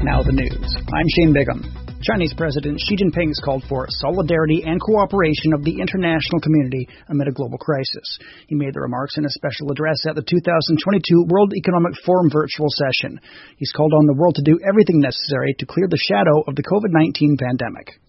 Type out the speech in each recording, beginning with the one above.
Now the news. I'm Shane Bigham. Chinese President Xi Jinping has called for solidarity and cooperation of the international community amid a global crisis. He made the remarks in a special address at the 2022 World Economic Forum virtual session. He's called on the world to do everything necessary to clear the shadow of the COVID-19 pandemic.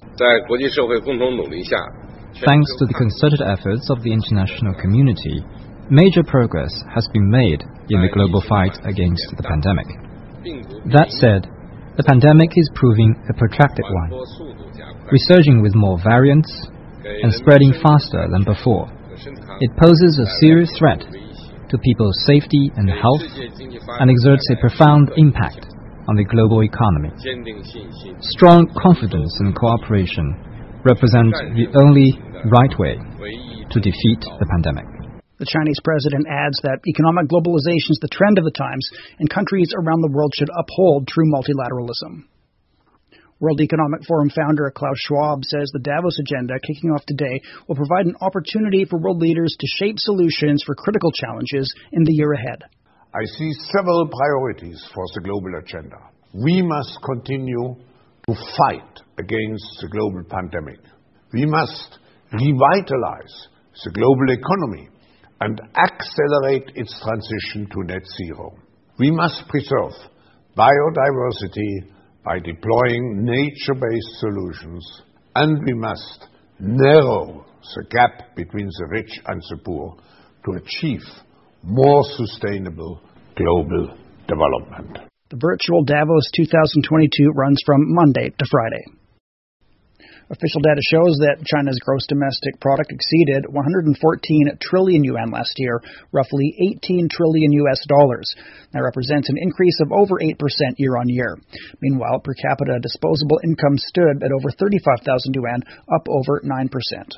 Thanks to the concerted efforts of the international community, major progress has been made in the global fight against the pandemic. That said, the pandemic is proving a protracted one, resurging with more variants and spreading faster than before. It poses a serious threat to people's safety and health and exerts a profound impact on the global economy. Strong confidence and cooperation represent the only right way to defeat the pandemic. The Chinese president adds that economic globalization is the trend of the times, and countries around the world should uphold true multilateralism. World Economic Forum founder Klaus Schwab says the Davos agenda kicking off today will provide an opportunity for world leaders to shape solutions for critical challenges in the year ahead. I see several priorities for the global agenda. We must continue to fight against the global pandemic. We must revitalize the global economy and accelerate its transition to net zero. We must preserve biodiversity by deploying nature-based solutions, and we must narrow the gap between the rich and the poor to achieve more sustainable global development. The virtual Davos 2022 runs from Monday to Friday. Official data shows that China's gross domestic product exceeded 114 trillion yuan last year, roughly 18 trillion US dollars. That represents an increase of over 8% year on year. Meanwhile, per capita disposable income stood at over 35,000 yuan, up over 9%.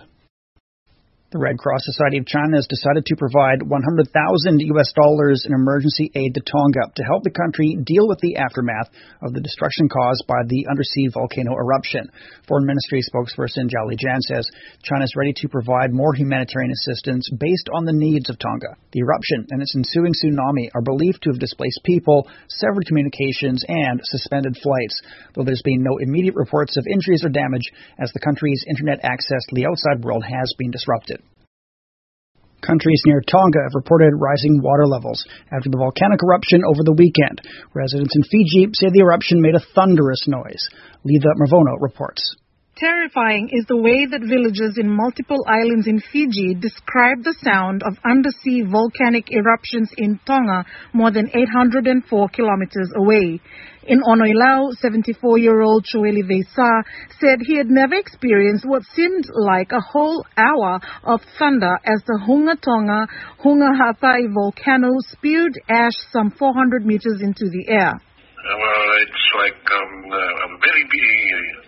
The Red Cross Society of China has decided to provide $100,000 in emergency aid to Tonga to help the country deal with the aftermath of the destruction caused by the undersea volcano eruption. Foreign Ministry spokesperson Zhao Lijian says China is ready to provide more humanitarian assistance based on the needs of Tonga. The eruption and its ensuing tsunami are believed to have displaced people, severed communications, and suspended flights, though there's been no immediate reports of injuries or damage as the country's internet access to the outside world has been disrupted. Countries near Tonga have reported rising water levels after the volcanic eruption over the weekend. Residents in Fiji say the eruption made a thunderous noise. Leva Mervono reports. Terrifying is the way that villagers in multiple islands in Fiji describe the sound of undersea volcanic eruptions in Tonga, more than 804 kilometers away. In Onoilau, 74-year-old Choeli Veisa said he had never experienced what seemed like a whole hour of thunder as the Hunga Tonga Hunga Hapai volcano spewed ash some 400 meters into the air. Well, it's like a very big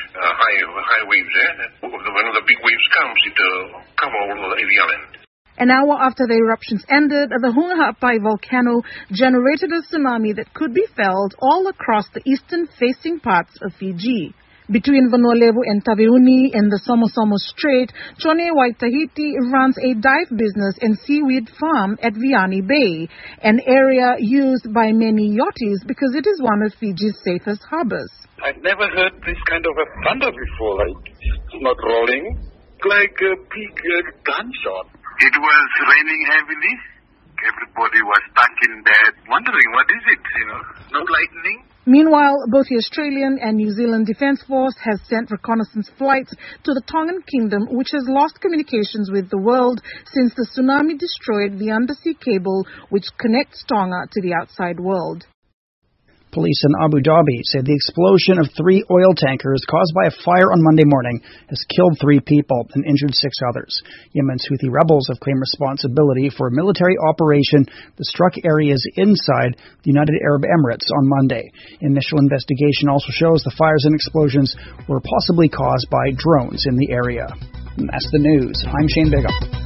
high waves. When the big waves comes, it cover all the island. An hour after the eruptions ended, the Hunga Hapai volcano generated a tsunami that could be felt all across the eastern-facing parts of Fiji. Between Vanuatu and Taveuni in the Somosomo Strait, Chone Waitahiti runs a dive business and seaweed farm at Vianney Bay, an area used by many yachties because it is one of Fiji's safest harbors. I've never heard this kind of a thunder before. It's not rolling, like a big gunshot. It was raining heavily. Everybody was stuck in bed, wondering what is it, no lightning. Meanwhile, both the Australian and New Zealand Defence Force has sent reconnaissance flights to the Tongan Kingdom, which has lost communications with the world since the tsunami destroyed the undersea cable which connects Tonga to the outside world. Police in Abu Dhabi say the explosion of 3 oil tankers caused by a fire on Monday morning has killed 3 people and injured 6 others. Yemen's Houthi rebels have claimed responsibility for a military operation that struck areas inside the United Arab Emirates on Monday. Initial investigation also shows the fires and explosions were possibly caused by drones in the area. And that's the news. I'm Shane Bigham.